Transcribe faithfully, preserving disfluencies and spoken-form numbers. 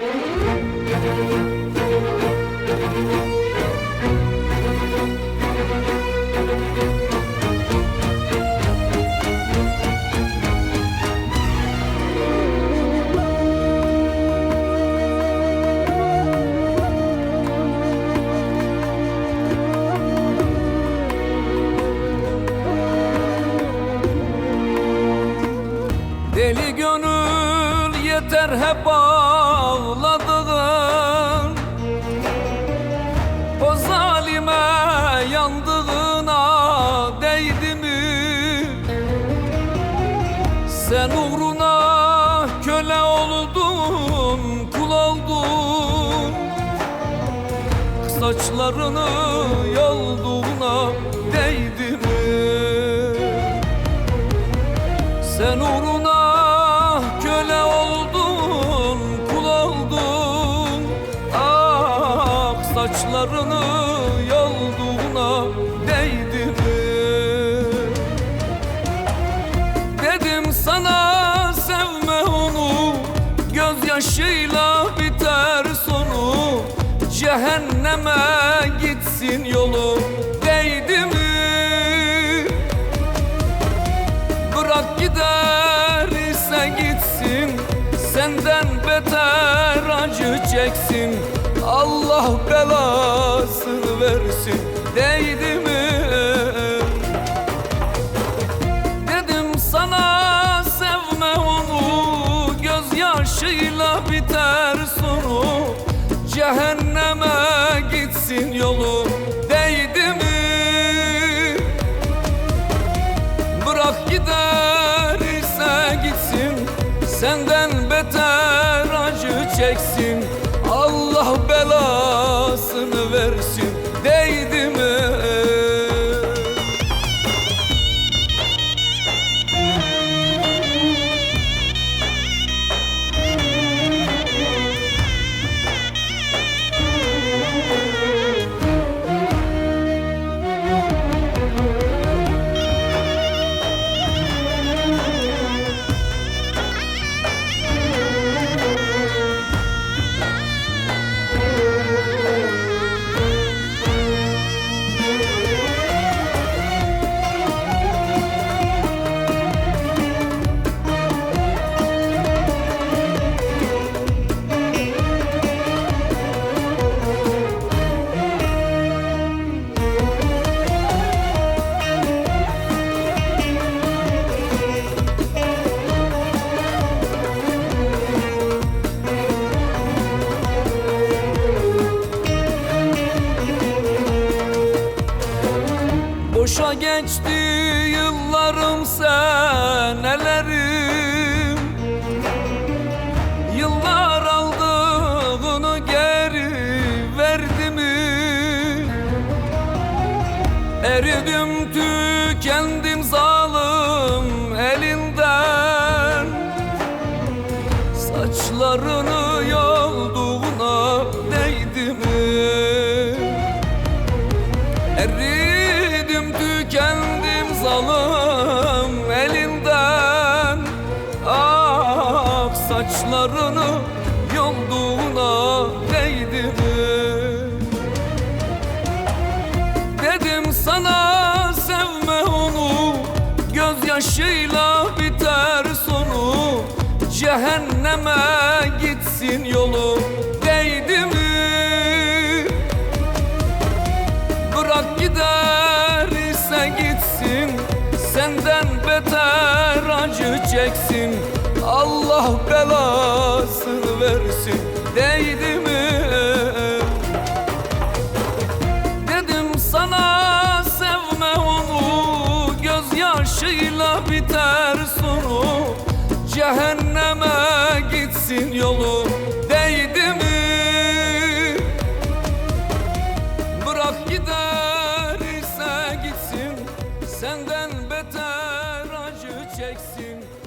Deli gönül yeter hep ağladığın, o zalime yandığına değdi mi? Sen uğruna köle oldun, kul oldun, saçlarını yolduğuna değdi mi? Sen uğruna köle oldun, kul oldun, ah saçlarını yolduğuna değdi mi? Dedim sana sevme onu, gözyaşıyla biter sonu, cehenneme gitsin yolu, değdi mi? Bırak gider ise gitsin, senden beter acı çeksin, Allah belasını versin, değdi mi? Dedim sana sevme onu, gözyaşıyla biter sonu, cehenneme gitsin yolu, değdi mi? Bırak gider ise gitsin, senden beter acı çeksin, Allah belasını versin, değdi mi? Boşa geçti yıllarım, senelerim, yıllar aldığını geri verdi mi? Eridim tükendim zalim elinden, saçlarını yolduğuna değdi mi? Eridim tükendim zalim elinden, ah saçlarını yolduğuna değdi mi? Dedim sana sevme onu, gözyaşıyla biter sonu, cehenneme gitsin yolu, değdi mi? Bırak gider ise gitsin, senden beter acı çeksin, Allah belasını versin, değdi mi? Dedim sana sevme onu, gözyaşıyla biter sonu, cehenneme gitsin yolu, değdi mi? Bırak gider ise gitsin, senden beter acı çeksin,